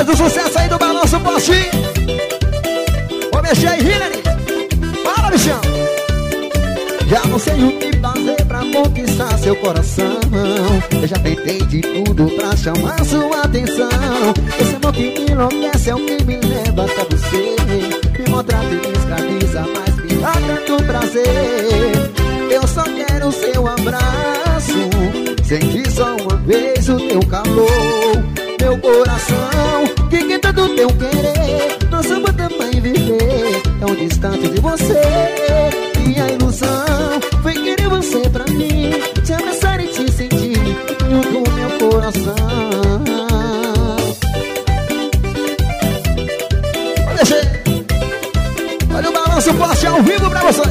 do sucesso aí do Balanço Poste. Vou mexer aí, Hillary. Fala, bichão. Já não sei o que fazer pra conquistar seu coração. Eu já tentei de tudo pra chamar sua atenção. Esse amor que me enlouquece é o que me leva até você. Me maltrata e me escraviza, mas me dá tanto prazer. Eu só quero seu abraço, sentir só uma vez o teu calor. Meu coração, que tanto teu querer, não soube também viver tão distante de você. Minha ilusão foi querer você pra mim, te abraçar e te sentir no meu coração. Olha, descer. Olha o Balanço Poste ao vivo pra você.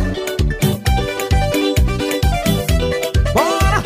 Bora!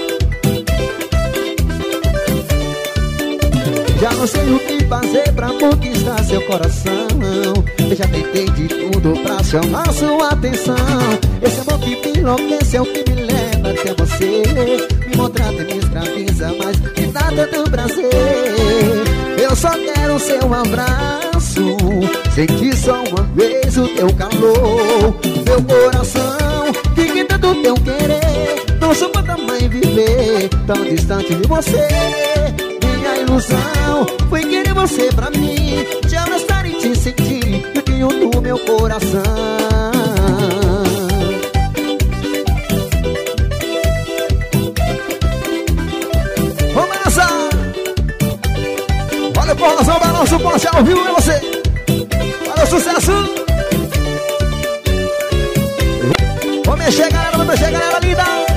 Já não sei o que fazer pra conquistar seu coração. Eu já tentei de tudo pra chamar sua atenção. Esse amor que me enlouquece é o que me leva até você. Me maltrata e me escraviza, mas me dá tanto prazer. Eu só quero seu abraço, sentir só uma vez o teu calor. Meu coração, que tanto teu querer, não sou pra também viver tão distante de você. Minha ilusão foi querer você pra mim, te abraçar e te sentir dentro do meu coração. Vamos dançar! Olha o forrozão, Balanço Poste ao vivo pra você. Olha o sucesso! Vamos mexer, galera linda!